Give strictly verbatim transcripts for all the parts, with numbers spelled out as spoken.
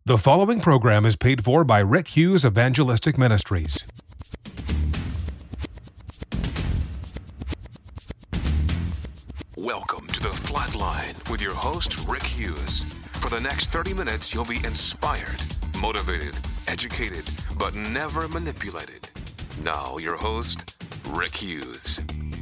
The following program is paid for by Rick Hughes Evangelistic Ministries. Welcome to The Flatline with your host, Rick Hughes. For the next thirty minutes, you'll be inspired, motivated, educated, but never manipulated. Now, your host, Rick Hughes.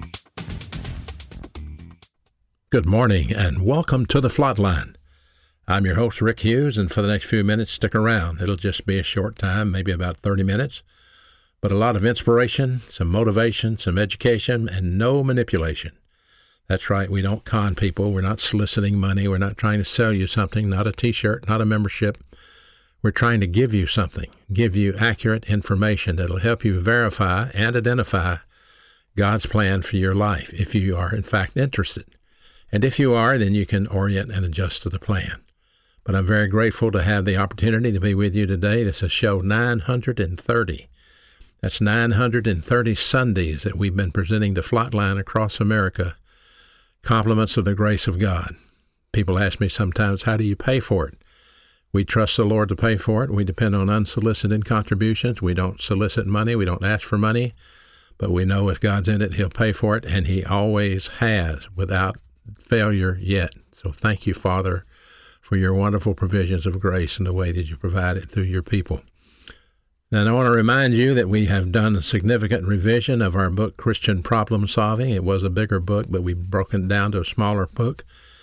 Good morning, and welcome to The Flatline. I'm your host, Rick Hughes, and for the next few minutes, stick around. It'll just be a short time, maybe about thirty minutes, but a lot of inspiration, some motivation, some education, and no manipulation. That's right, we don't con people. We're not soliciting money. We're not trying to sell you something, not a T-shirt, not a membership. We're trying to give you something, give you accurate information that'll help you verify and identify God's plan for your life, if you are, in fact, interested. And if you are, then you can orient and adjust to the plan. But I'm very grateful to have the opportunity to be with you today. This is show nine hundred thirty. That's nine hundred thirty Sundays that we've been presenting the Flatline across America, compliments of the grace of God. People ask me sometimes, how do you pay for it? We trust the Lord to pay for it. We depend on unsolicited contributions. We don't solicit money. We don't ask for money. But we know if God's in it, He'll pay for it, and He always has without failure yet. So thank you, Father, for your wonderful provisions of grace and the way that you provide it through your people. And I want to remind you that we have done a significant revision of our book, Christian Problem Solving. It was a bigger book, but we've broken it down to a smaller book.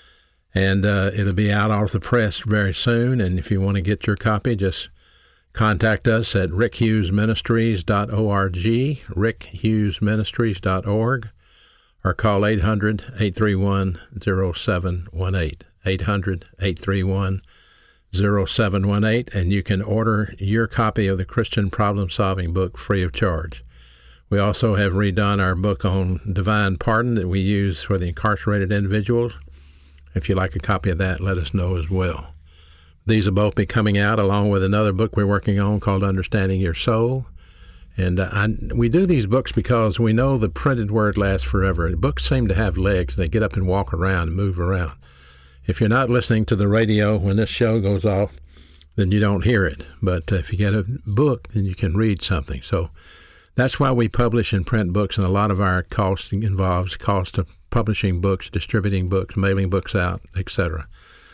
And uh, it'll be out off the press very soon. And if you want to get your copy, just contact us at rick hughes ministries dot org, rick hughes ministries dot org, or call eight hundred, eight three one, zero seven one eight. eight hundred, eight three one, zero seven one eight, and you can order your copy of the Christian Problem Solving book free of charge. We also have redone our book on divine pardon that we use for the incarcerated individuals. If you'd like a copy of that, let us know as well. These will both be coming out along with another book we're working on called Understanding Your Soul. And uh, I, we do these books because we know the printed word lasts forever. Books seem to have legs. They get up and walk around and move around. If you're not listening to the radio when this show goes off, then you don't hear it. But if you get a book, then you can read something. So that's why we publish and print books, and a lot of our cost involves cost of publishing books, distributing books, mailing books out, et cetera.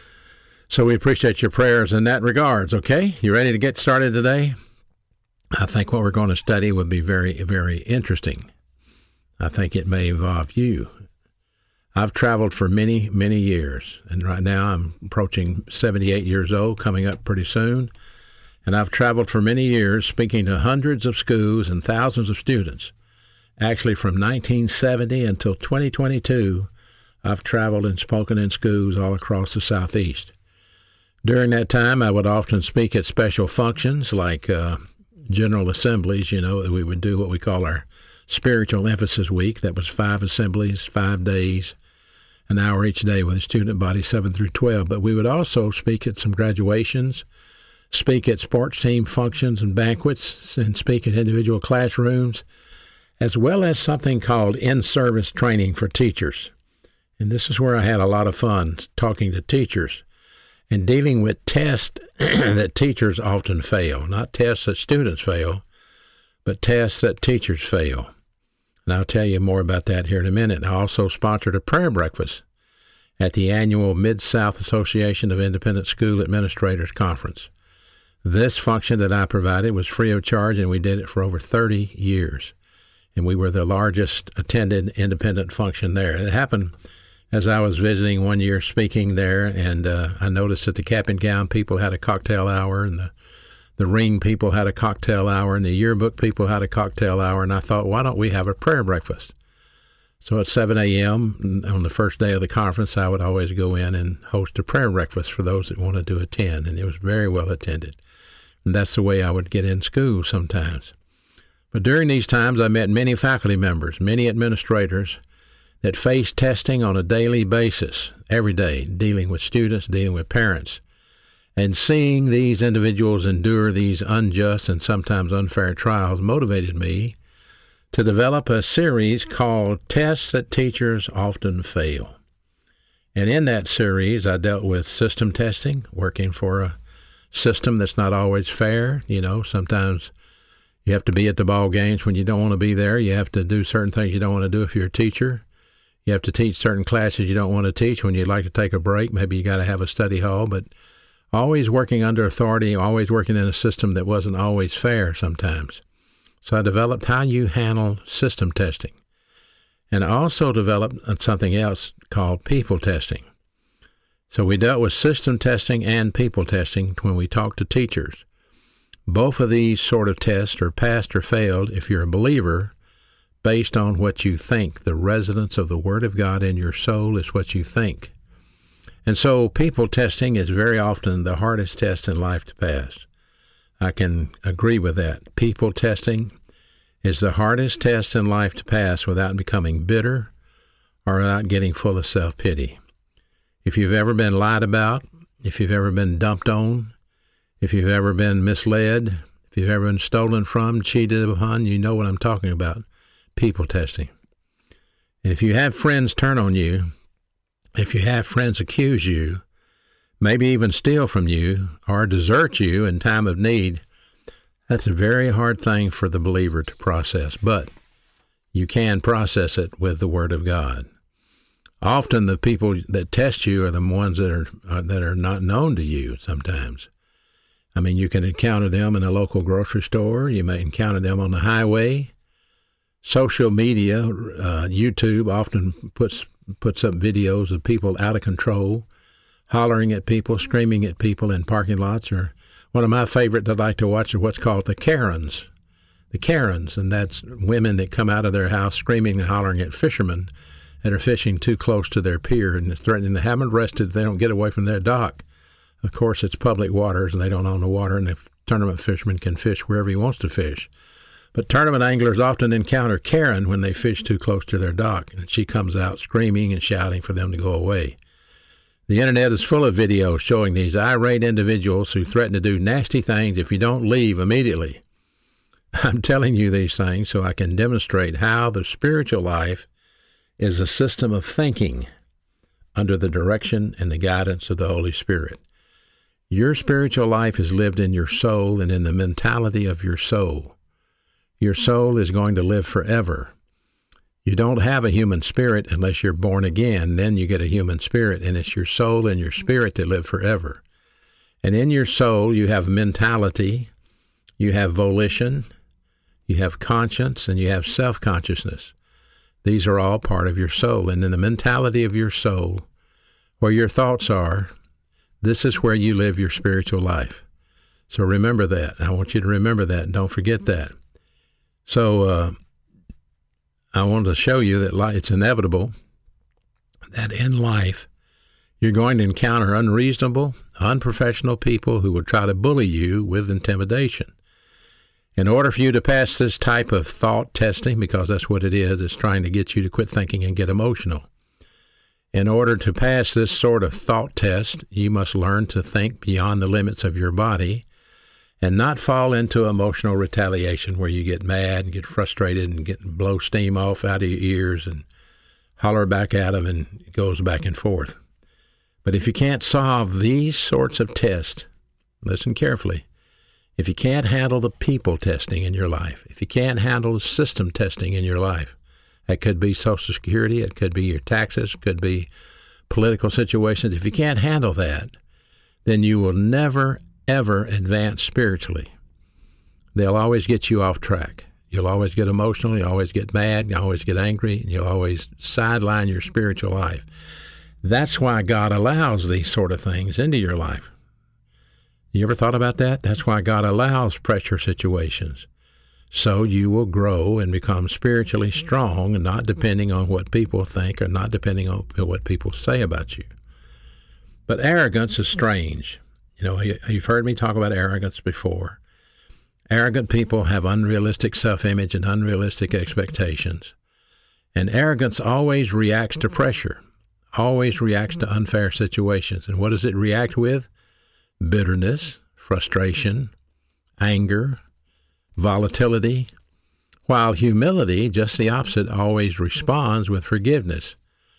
So we appreciate your prayers in that regards, okay? You ready to get started today? I think what we're going to study would be very, very interesting. I think it may involve you. I've traveled for many, many years, and right now I'm approaching seventy-eight years old, coming up pretty soon. And I've traveled for many years, speaking to hundreds of schools and thousands of students. Actually, from nineteen seventy until twenty twenty-two, I've traveled and spoken in schools all across the Southeast. During that time, I would often speak at special functions like uh, general assemblies. You know, we would do what we call our Spiritual Emphasis Week. That was five assemblies, five days, an hour each day with a student body seven through twelve. But we would also speak at some graduations, speak at sports team functions and banquets, and speak at individual classrooms, as well as something called in-service training for teachers. And this is where I had a lot of fun talking to teachers and dealing with tests that teachers often fail, not tests that students fail, but tests that teachers fail. And I'll tell you more about that here in a minute. I also sponsored a prayer breakfast at the annual Mid-South Association of Independent School Administrators Conference. This function that I provided was free of charge, and we did it for over thirty years. And we were the largest attended independent function there. And it happened as I was visiting one year speaking there, and uh, I noticed that the cap and gown people had a cocktail hour, and the The ring people had a cocktail hour, and the yearbook people had a cocktail hour, and I thought, why don't we have a prayer breakfast? So at seven a.m. on the first day of the conference, I would always go in and host a prayer breakfast for those that wanted to attend, and it was very well attended. And that's the way I would get in school sometimes. But during these times, I met many faculty members, many administrators that faced testing on a daily basis, every day, dealing with students, dealing with parents. And seeing these individuals endure these unjust and sometimes unfair trials motivated me to develop a series called Tests That Teachers Often Fail. And in that series, I dealt with system testing, working for a system that's not always fair. You know, sometimes you have to be at the ball games when you don't want to be there. You have to do certain things you don't want to do if you're a teacher. You have to teach certain classes you don't want to teach when you'd like to take a break. Maybe you got to have a study hall, but always working under authority, always working in a system that wasn't always fair sometimes. So I developed how you handle system testing. And I also developed something else called people testing. So we dealt with system testing and people testing when we talked to teachers. Both of these sort of tests are passed or failed if you're a believer based on what you think. The residence of the Word of God in your soul is what you think. And so people testing is very often the hardest test in life to pass. I can agree with that. People testing is the hardest test in life to pass without becoming bitter or without getting full of self-pity. If you've ever been lied about, if you've ever been dumped on, if you've ever been misled, if you've ever been stolen from, cheated upon, you know what I'm talking about. People testing. And if you have friends turn on you, if you have friends accuse you, maybe even steal from you or desert you in time of need, that's a very hard thing for the believer to process. But you can process it with the Word of God. Often the people that test you are the ones that are, are that are not known to you sometimes. I mean, you can encounter them in a local grocery store. You may encounter them on the highway. Social media, uh, YouTube often puts puts up videos of people out of control, hollering at people, screaming at people in parking lots. Or one of my favorites I'd like to watch is what's called the Karens. The Karens, and that's women that come out of their house screaming and hollering at fishermen that are fishing too close to their pier and threatening to have them arrested if they don't get away from their dock. Of course, it's public waters, and they don't own the water, and the tournament fisherman can fish wherever he wants to fish. But tournament anglers often encounter Karen when they fish too close to their dock, and she comes out screaming and shouting for them to go away. The Internet is full of videos showing these irate individuals who threaten to do nasty things if you don't leave immediately. I'm telling you these things so I can demonstrate how the spiritual life is a system of thinking under the direction and the guidance of the Holy Spirit. Your spiritual life is lived in your soul and in the mentality of your soul. Your soul is going to live forever. You don't have a human spirit unless you're born again. Then you get a human spirit, and it's your soul and your spirit that live forever. And in your soul, you have mentality, you have volition, you have conscience, and you have self-consciousness. These are all part of your soul. And in the mentality of your soul, where your thoughts are, this is where you live your spiritual life. So remember that. I want you to remember that, and don't forget that. So uh, I want to show you that it's inevitable that in life you're going to encounter unreasonable, unprofessional people who will try to bully you with intimidation. In order for you to pass this type of thought testing, because that's what it is, it's trying to get you to quit thinking and get emotional. In order to pass this sort of thought test, you must learn to think beyond the limits of your body and not fall into emotional retaliation where you get mad and get frustrated and get blow steam off out of your ears and holler back at them, and it goes back and forth. But if you can't solve these sorts of tests, listen carefully, if you can't handle the people testing in your life, if you can't handle the system testing in your life, that could be Social Security, it could be your taxes, it could be political situations. If you can't handle that, then you will never, ever advance spiritually. They'll always get you off track. You'll always get emotional, you'll always get mad, you'll always get angry, and you'll always sideline your spiritual life. That's why God allows these sort of things into your life. You ever thought about that? That's why God allows pressure situations. So you will grow and become spiritually strong, and not depending on what people think or not depending on what people say about you. But arrogance is strange. You know, you've heard me talk about arrogance before. Arrogant people have unrealistic self-image and unrealistic expectations. And arrogance always reacts to pressure, always reacts to unfair situations. And what does it react with? Bitterness, frustration, anger, volatility, while humility, just the opposite, always responds with forgiveness,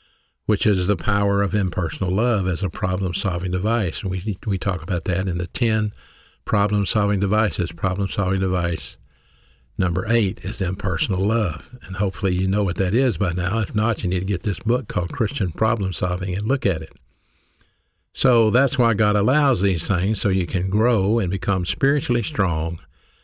which is the power of impersonal love as a problem-solving device. And we we talk about that in the ten problem-solving devices. Problem-solving device number eight is impersonal love. And hopefully you know what that is by now. If not, you need to get this book called Christian Problem Solving and look at it. So that's why God allows these things, so you can grow and become spiritually strong,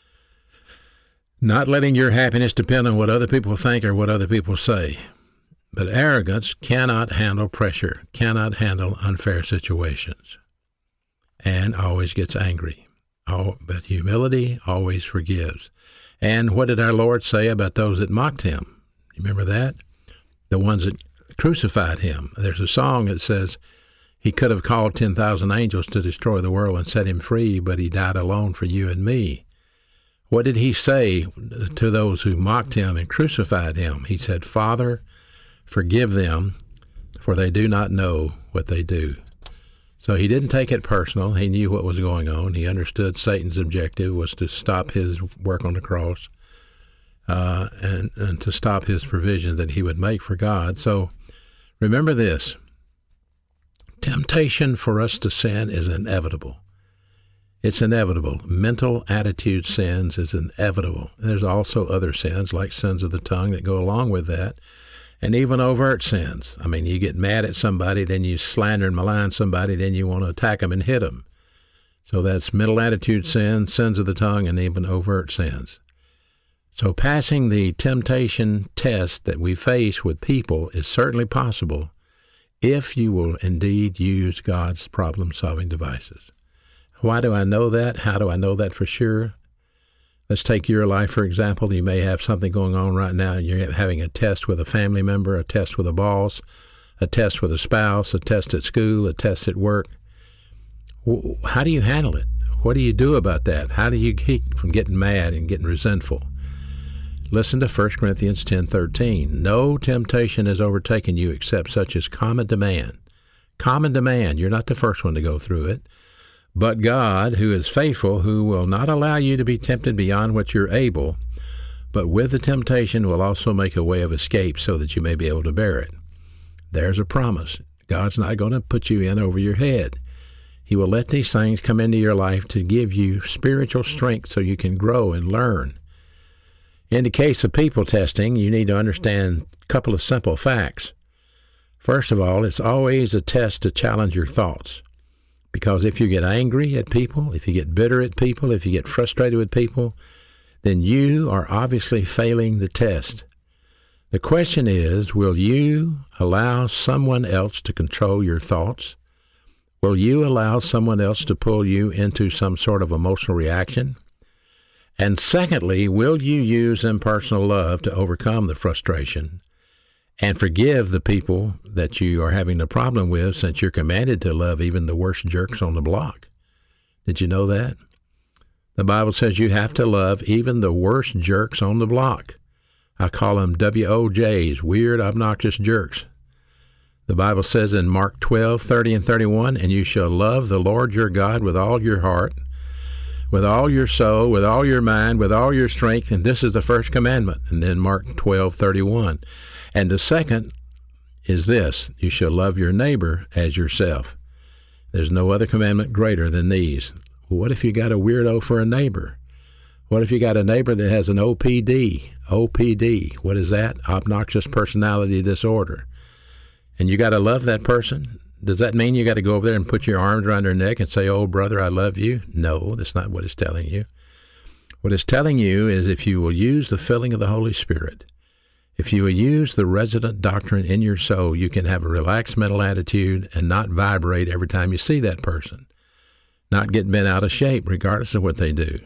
not letting your happiness depend on what other people think or what other people say. But arrogance cannot handle pressure, cannot handle unfair situations, and always gets angry. Oh, but humility always forgives. And what did our Lord say about those that mocked him? Remember that? The ones that crucified him. There's a song that says, he could have called ten thousand angels to destroy the world and set him free, but he died alone for you and me. What did he say to those who mocked him and crucified him? He said, Father, forgive them, for they do not know what they do. So he didn't take it personal. He knew what was going on. He understood Satan's objective was to stop his work on the cross uh, and, and to stop his provision that he would make for God. So remember this. Temptation for us to sin is inevitable. It's inevitable. Mental attitude sins is inevitable. There's also other sins like sins of the tongue that go along with that, and even overt sins. I mean, you get mad at somebody, then you slander and malign somebody, then you want to attack them and hit them. So that's mental attitude sin, sins of the tongue, and even overt sins. So passing the temptation test that we face with people is certainly possible if you will indeed use God's problem-solving devices. Why do I know that? How do I know that for sure? Let's take your life, for example. You may have something going on right now, and you're having a test with a family member, a test with a boss, a test with a spouse, a test at school, a test at work. How do you handle it? What do you do about that? How do you keep from getting mad and getting resentful? Listen to First Corinthians ten thirteen. No temptation has overtaken you except such as common to man. Common to man. You're not the first one to go through it. But God, who is faithful, who will not allow you to be tempted beyond what you're able, but with the temptation will also make a way of escape so that you may be able to bear it. There's a promise. God's not going to put you in over your head. He will let these things come into your life to give you spiritual strength so you can grow and learn. In the case of people testing, you need to understand a couple of simple facts. First of all, it's always a test to challenge your thoughts. Because if you get angry at people, if you get bitter at people, if you get frustrated with people, then you are obviously failing the test. The question is, will you allow someone else to control your thoughts? Will you allow someone else to pull you into some sort of emotional reaction? And secondly, will you use impersonal love to overcome the frustration and forgive the people that you are having a problem with, since you're commanded to love even the worst jerks on the block? Did you know that? The Bible says you have to love even the worst jerks on the block. I call them W O Js, weird, obnoxious jerks. The Bible says in Mark twelve thirty and thirty-one, and you shall love the Lord your God with all your heart, with all your soul, with all your mind, with all your strength, and this is the first commandment. And then Mark twelve thirty-one. And the second is this, you shall love your neighbor as yourself. There's no other commandment greater than these. Well, what if you got a weirdo for a neighbor? What if you got a neighbor that has an O P D? O P D, what is that? Obnoxious personality disorder. And you got to love that person? Does that mean you got to go over there and put your arms around their neck and say, oh, brother, I love you? No, that's not what it's telling you. What it's telling you is if you will use the filling of the Holy Spirit, if you will use the resident doctrine in your soul, you can have a relaxed mental attitude and not vibrate every time you see that person, not get bent out of shape regardless of what they do.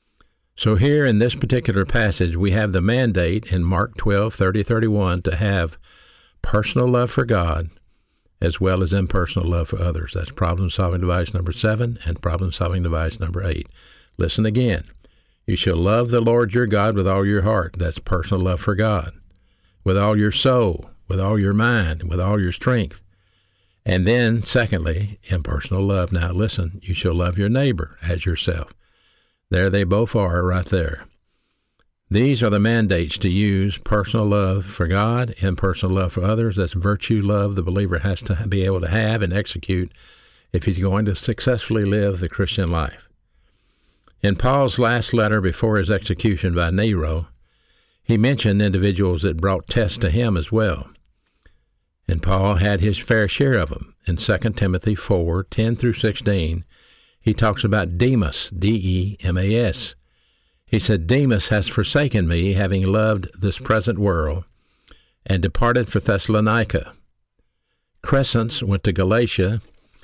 So here in this particular passage, we have the mandate in Mark twelve thirty thirty-one to have personal love for God as well as impersonal love for others. That's problem-solving device number seven and problem-solving device number eight. Listen again. You shall love the Lord your God with all your heart. That's personal love for God. With all your soul, with all your mind, with all your strength. And then, secondly, impersonal love. Now listen, you shall love your neighbor as yourself. There they both are right there. These are the mandates to use personal love for God and personal love for others. That's virtue love the believer has to be able to have and execute if he's going to successfully live the Christian life. In Paul's last letter before his execution by Nero, he mentioned individuals that brought tests to him as well. And Paul had his fair share of them. In Second Timothy four, ten through sixteen, he talks about Demas, D E M A S. He said, Demas has forsaken me, having loved this present world, and departed for Thessalonica. Crescens went to Galatia.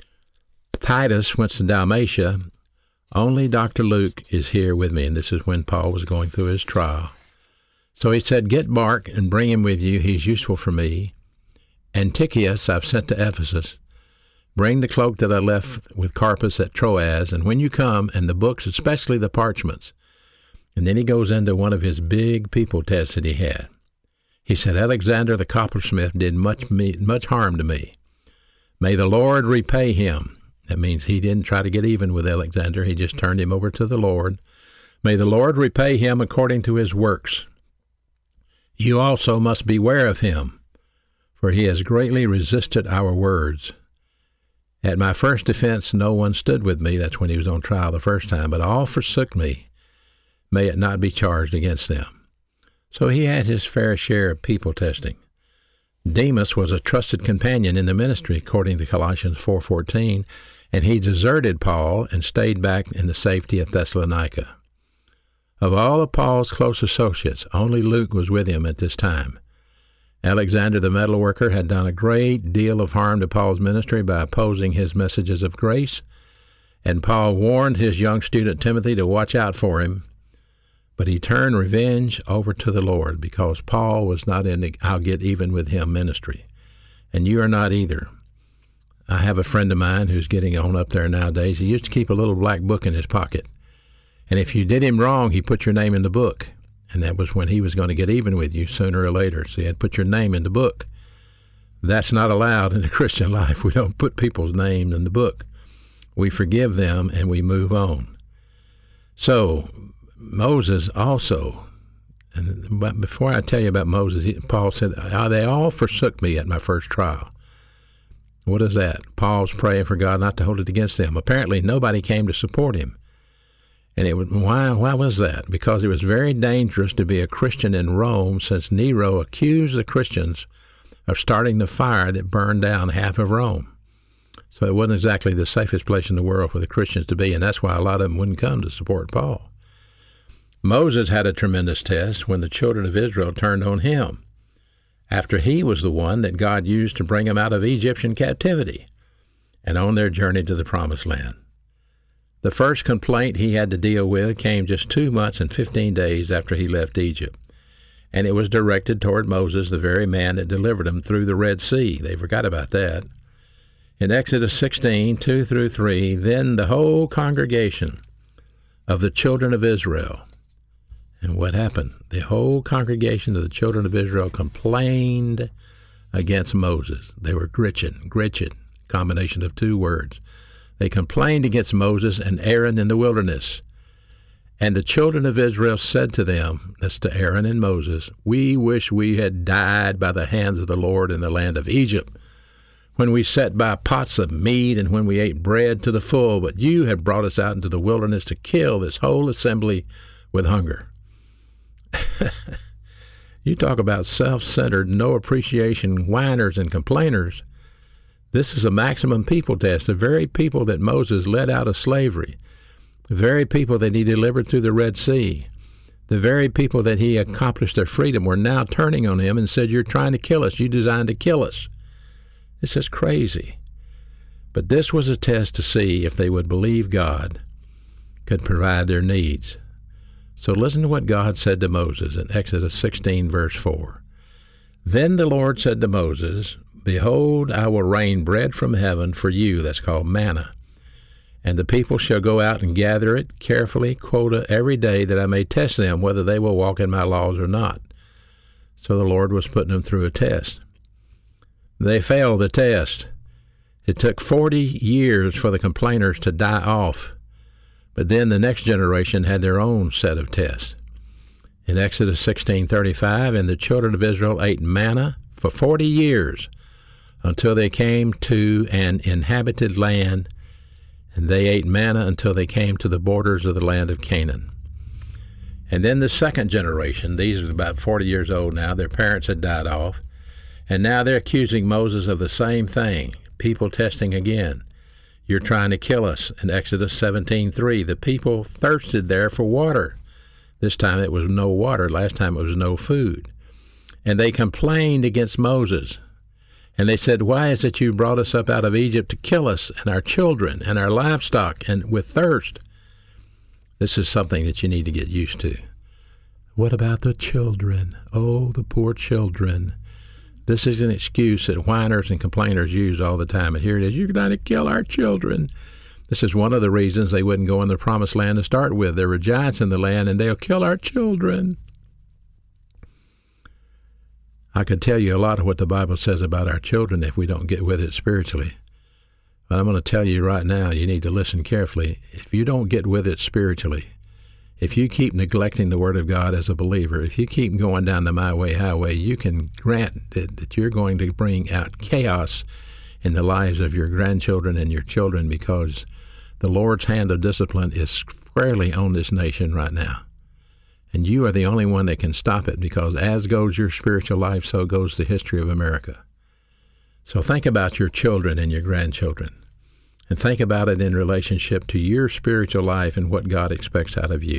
Titus went to Dalmatia. Only Doctor Luke is here with me, and this is when Paul was going through his trial. So he said, get Mark and bring him with you. He's useful for me. Antichius I've sent to Ephesus. Bring the cloak that I left with Carpus at Troas, and when you come, and the books, especially the parchments. And then he goes into one of his big people tests that he had. He said, Alexander the coppersmith did much me, much harm to me. May the Lord repay him. That means he didn't try to get even with Alexander. He just turned him over to the Lord. May the Lord repay him according to his works. You also must beware of him, for he has greatly resisted our words. At my first defense, no one stood with me. That's when he was on trial the first time, but all forsook me. May it not be charged against them. So he had his fair share of people testing. Demas was a trusted companion in the ministry, according to Colossians four fourteen, and he deserted Paul and stayed back in the safety of Thessalonica. Of all of Paul's close associates, only Luke was with him at this time. Alexander the metalworker had done a great deal of harm to Paul's ministry by opposing his messages of grace, and Paul warned his young student Timothy to watch out for him. But he turned revenge over to the Lord because Paul was not in the I'll get even with him ministry. And you are not either. I have a friend of mine who's getting on up there nowadays. He used to keep a little black book in his pocket. And if you did him wrong, he put your name in the book. And that was when he was going to get even with you sooner or later. So he had to put your name in the book. That's not allowed in the Christian life. We don't put people's names in the book. We forgive them and we move on. So Moses also, and but before I tell you about Moses, he, Paul said, oh, they all forsook me at my first trial. What is that? Paul's praying for God not to hold it against them. Apparently nobody came to support him. And it was, why, why was that? Because it was very dangerous to be a Christian in Rome, since Nero accused the Christians of starting the fire that burned down half of Rome. So it wasn't exactly the safest place in the world for the Christians to be, and that's why a lot of them wouldn't come to support Paul. Moses had a tremendous test when the children of Israel turned on him, after he was the one that God used to bring them out of Egyptian captivity and on their journey to the Promised Land. The first complaint he had to deal with came just two months and fifteen days after he left Egypt, and it was directed toward Moses, the very man that delivered him through the Red Sea. They forgot about that. In Exodus sixteen, two through three, then the whole congregation of the children of Israel. And what happened? The whole congregation of the children of Israel complained against Moses. They were gritchin, gritchin, combination of two words. They complained against Moses and Aaron in the wilderness. And the children of Israel said to them, that's to Aaron and Moses, we wish we had died by the hands of the Lord in the land of Egypt, when we sat by pots of meat and when we ate bread to the full, but you have brought us out into the wilderness to kill this whole assembly with hunger. You talk about self-centered, no appreciation whiners and complainers. This is a maximum people test. The very people that Moses led out of slavery, the very people that he delivered through the Red Sea, the very people that he accomplished their freedom were now turning on him and said, you're trying to kill us. You designed to kill us. This is crazy. But this was a test to see if they would believe God could provide their needs. So listen to what God said to Moses in Exodus sixteen, verse four. Then the Lord said to Moses, behold, I will rain bread from heaven for you, that's called manna, and the people shall go out and gather it carefully, quota, every day, that I may test them whether they will walk in my laws or not. So the Lord was putting them through a test. They failed the test. It took forty years for the complainers to die off. But then the next generation had their own set of tests. In Exodus sixteen thirty-five, and the children of Israel ate manna for forty years until they came to an inhabited land, and they ate manna until they came to the borders of the land of Canaan. And then the second generation, these are about forty years old now, their parents had died off, and now they're accusing Moses of the same thing, people testing again. You're trying to kill us. In Exodus seventeen three, the people thirsted there for water. This time it was no water. Last time it was no food. And they complained against Moses. And they said, why is it you brought us up out of Egypt to kill us and our children and our livestock and with thirst? This is something that you need to get used to. What about the children? Oh, the poor children. This is an excuse that whiners and complainers use all the time. And here it is, you're trying to kill our children. This is one of the reasons they wouldn't go in the promised land to start with. There were giants in the land, and they'll kill our children. I could tell you a lot of what the Bible says about our children if we don't get with it spiritually. But I'm going to tell you right now, you need to listen carefully. If you don't get with it spiritually, if you keep neglecting the Word of God as a believer, if you keep going down the my way, highway, you can grant that, that you're going to bring out chaos in the lives of your grandchildren and your children, because the Lord's hand of discipline is squarely on this nation right now. And you are the only one that can stop it, because as goes your spiritual life, so goes the history of America. So think about your children and your grandchildren, and think about it in relationship to your spiritual life and what God expects out of you.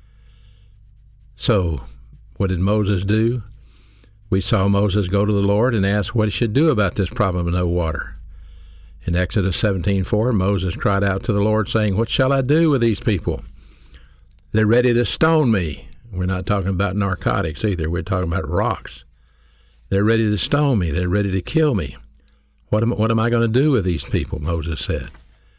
So what did Moses do? We saw Moses go to the Lord and ask what he should do about this problem of no water. In Exodus seventeen four, Moses cried out to the Lord, saying, what shall I do with these people? They're ready to stone me. We're not talking about narcotics either. We're talking about rocks. They're ready to stone me. They're ready to kill me. What am, what am I going to do with these people? Moses said.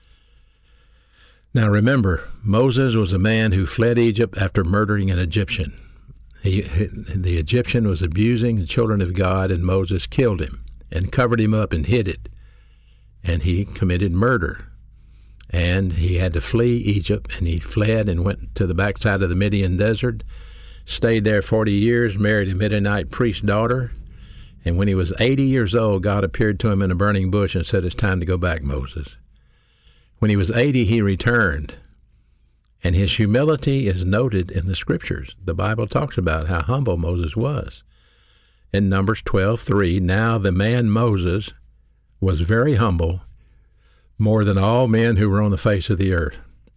Now remember, Moses was a man who fled Egypt after murdering an Egyptian. He, the Egyptian was abusing the children of God, and Moses killed him and covered him up and hid it. And he committed murder. And he had to flee Egypt, and he fled and went to the backside of the Midian desert, stayed there forty years, married a Midianite priest's daughter. And when he was eighty years old, God appeared to him in a burning bush and said, it's time to go back, Moses. When he was eighty, he returned. And his humility is noted in the Scriptures. The Bible talks about how humble Moses was. In Numbers twelve three, now the man Moses was very humble, more than all men who were on the face of the earth.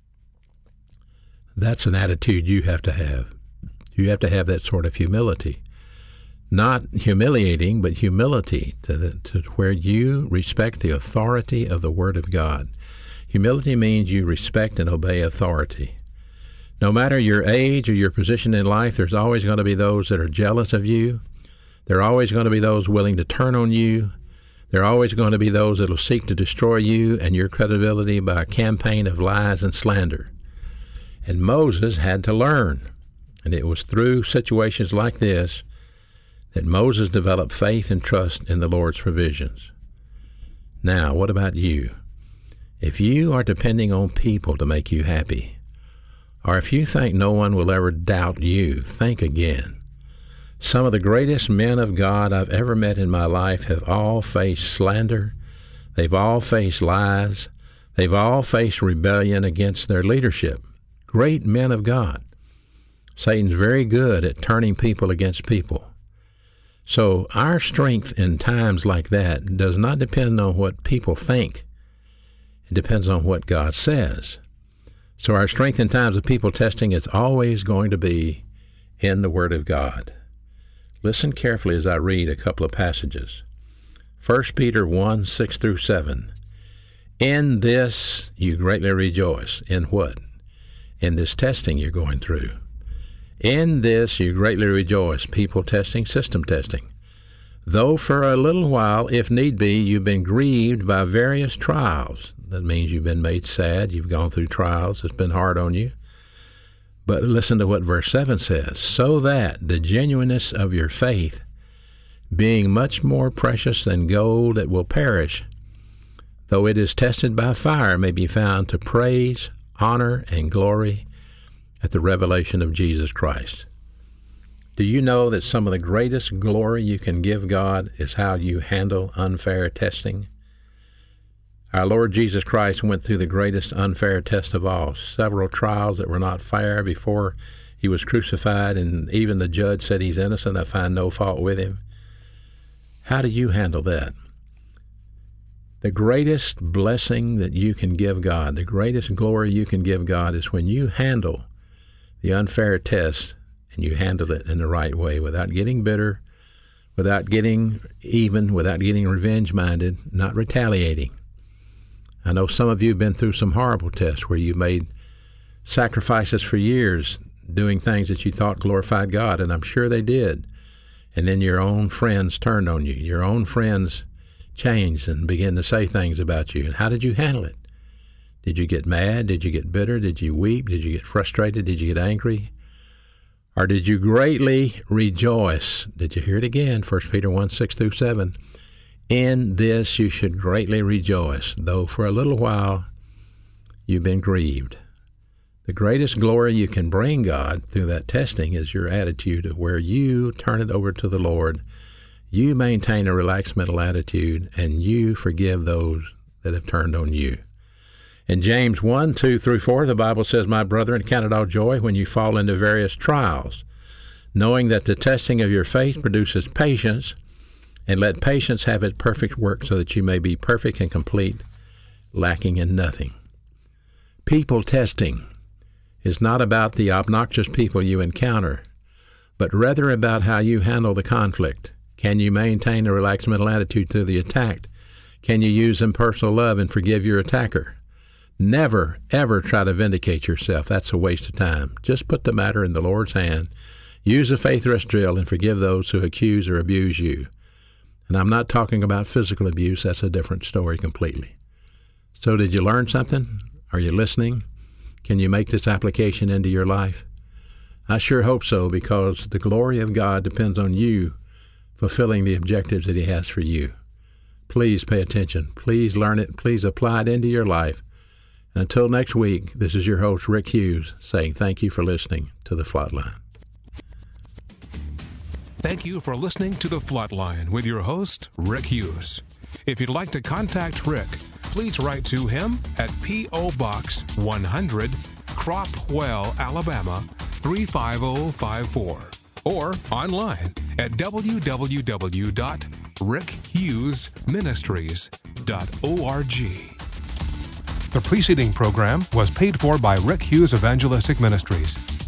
That's an attitude you have to have. You have to have that sort of humility. Not humiliating, but humility to, the, to where you respect the authority of the Word of God. Humility means you respect and obey authority. No matter your age or your position in life, there's always going to be those that are jealous of you. There are always going to be those willing to turn on you. There are always going to be those that will seek to destroy you and your credibility by a campaign of lies and slander. And Moses had to learn. And it was through situations like this that Moses developed faith and trust in the Lord's provisions. Now, what about you? If you are depending on people to make you happy, or if you think no one will ever doubt you, think again. Some of the greatest men of God I've ever met in my life have all faced slander. They've all faced lies. They've all faced rebellion against their leadership. Great men of God. Satan's very good at turning people against people. So our strength in times like that does not depend on what people think. It depends on what God says. So our strength in times of people testing is always going to be in the Word of God. Listen carefully as I read a couple of passages. First Peter one, six through seven. In this you greatly rejoice. In what? In this testing you're going through. In this you greatly rejoice. People testing, system testing. Though for a little while, if need be, you've been grieved by various trials. That means you've been made sad. You've gone through trials. It's been hard on you. But listen to what verse seven says. So that the genuineness of your faith, being much more precious than gold that will perish, though it is tested by fire, may be found to praise, honor, and glory at the revelation of Jesus Christ. Do you know that some of the greatest glory you can give God is how you handle unfair testing? Our Lord Jesus Christ went through the greatest unfair test of all, several trials that were not fair before he was crucified, and even the judge said he's innocent. I find no fault with him. How do you handle that? The greatest blessing that you can give God, the greatest glory you can give God is when you handle the unfair test and you handle it in the right way without getting bitter, without getting even, without getting revenge-minded, not retaliating. I know some of you have been through some horrible tests where you made sacrifices for years doing things that you thought glorified God, and I'm sure they did. And then your own friends turned on you. Your own friends changed and began to say things about you. And how did you handle it? Did you get mad? Did you get bitter? Did you weep? Did you get frustrated? Did you get angry? Or did you greatly rejoice? Did you hear it again? First Peter one, six through seven. In this you should greatly rejoice, though for a little while you've been grieved. The greatest glory you can bring God through that testing is your attitude of where you turn it over to the Lord, you maintain a relaxed mental attitude, and you forgive those that have turned on you. In James one, two through four, the Bible says, My brethren, count it all joy when you fall into various trials, knowing that the testing of your faith produces patience, and let patience have its perfect work so that you may be perfect and complete, lacking in nothing. People testing is not about the obnoxious people you encounter, but rather about how you handle the conflict. Can you maintain a relaxed mental attitude through the attack? Can you use impersonal love and forgive your attacker? Never, ever try to vindicate yourself. That's a waste of time. Just put the matter in the Lord's hand. Use a faith rest drill and forgive those who accuse or abuse you. And I'm not talking about physical abuse. That's a different story completely. So did you learn something? Are you listening? Can you make this application into your life? I sure hope so, because the glory of God depends on you fulfilling the objectives that he has for you. Please pay attention. Please learn it. Please apply it into your life. And until next week, this is your host, Rick Hughes, saying thank you for listening to The Flatline. Thank you for listening to The Flatline with your host, Rick Hughes. If you'd like to contact Rick, please write to him at P O. Box one hundred, Cropwell, Alabama three five zero five four, or online at w w w dot rick hughes ministries dot org. The preceding program was paid for by Rick Hughes Evangelistic Ministries.